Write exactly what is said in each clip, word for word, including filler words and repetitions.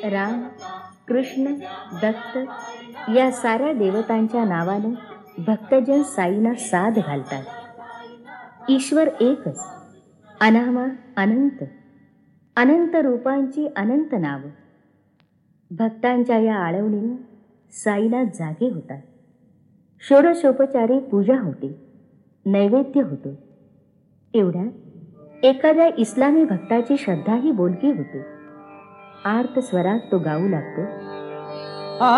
राम, कृष्ण, दत्त या साऱ्या देवतांच्या नावानं भक्तजन साईंना साद घालतात. ईश्वर एकच, अनामा अनंत, अनंत रूपांची अनंत नावं. भक्तांच्या या आळवणीनं साईनाथ जागे होतात. षोडशोपचारी पूजा होते, नैवेद्य होतो. एवढ्यात एखाद्या इस्लामी भक्ताची श्रद्धाही बोलकी होते. आर्त स्वरात तो गाऊ लागतो. आ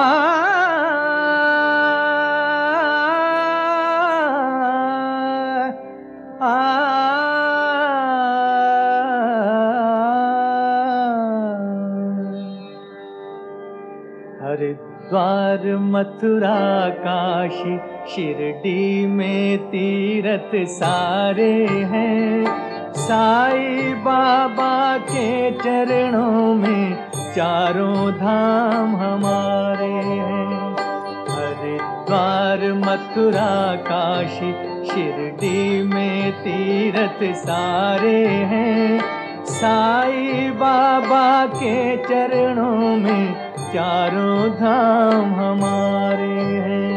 हरिद्वार मथुरा काशी शिरडी में तीरथ सारे हैं. साईं बाबा के चरणों में चारों धाम हमारे हैं. हरिद्वार मथुरा काशी शिरडी में तीरथ सारे हैं. साईं बाबा के चरणों में चारों धाम हमारे हैं.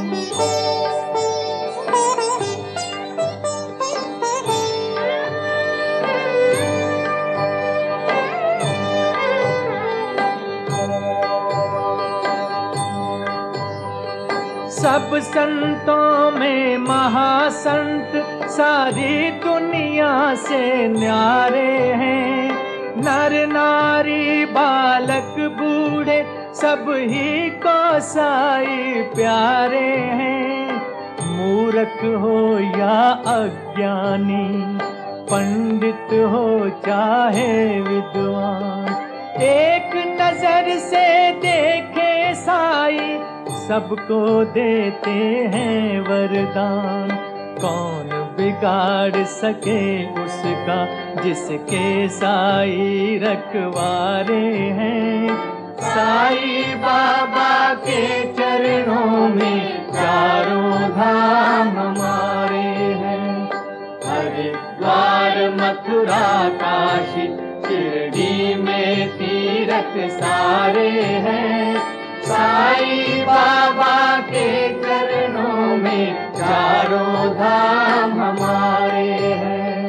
सब संतों में महासंत सारी दुनिया से न्यारे हैं. नर नारी बालक बूढ़े सब ही को साई प्यारे हैं. मूर्ख हो या अज्ञानी, पंडित हो चाहे विद्वान, एक नजर से देखे साई सबको देते हैं वरदान. कौन बिगाड़ सके उसका जिसके साई रखवारे हैं. साईं बाबा के चरणों में चारों धाम हमारे हैं. हरिद्वार मथुरा काशी शिरडी में तीरथ सारे हैं. साईं बाबा के चरणों में चारों धाम हमारे हैं.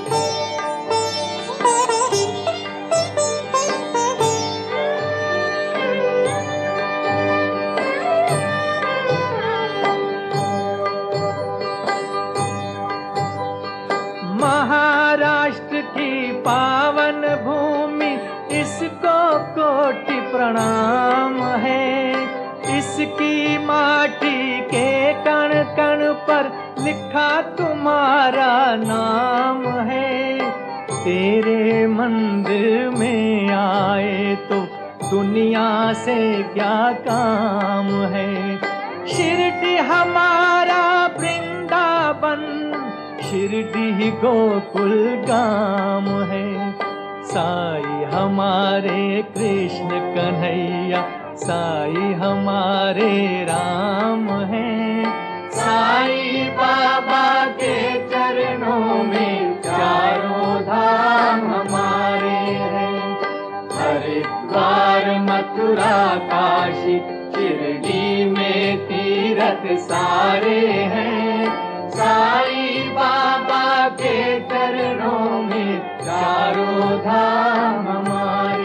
महाराष्ट्र की पावन भूमि इसको कोटि प्रणाम है. इसकी माटी के कण कण पर लिखा तुम्हारा नाम है. तेरे मंदिर में आए तो दुनिया से क्या काम है. शिरडी हमारा वृंदावन, शिरडी गोकुल गाम है. साई हमारे कृष्ण कन्हैया, साई हमारे राम हैं. साईं बाबा के चरणों में चारों धाम हमारे हैं. हरिद्वार मथुरा काशी शिरडी में तीरथ सारे हैं. साईं बाबा के चरणों में चारों धाम हमारे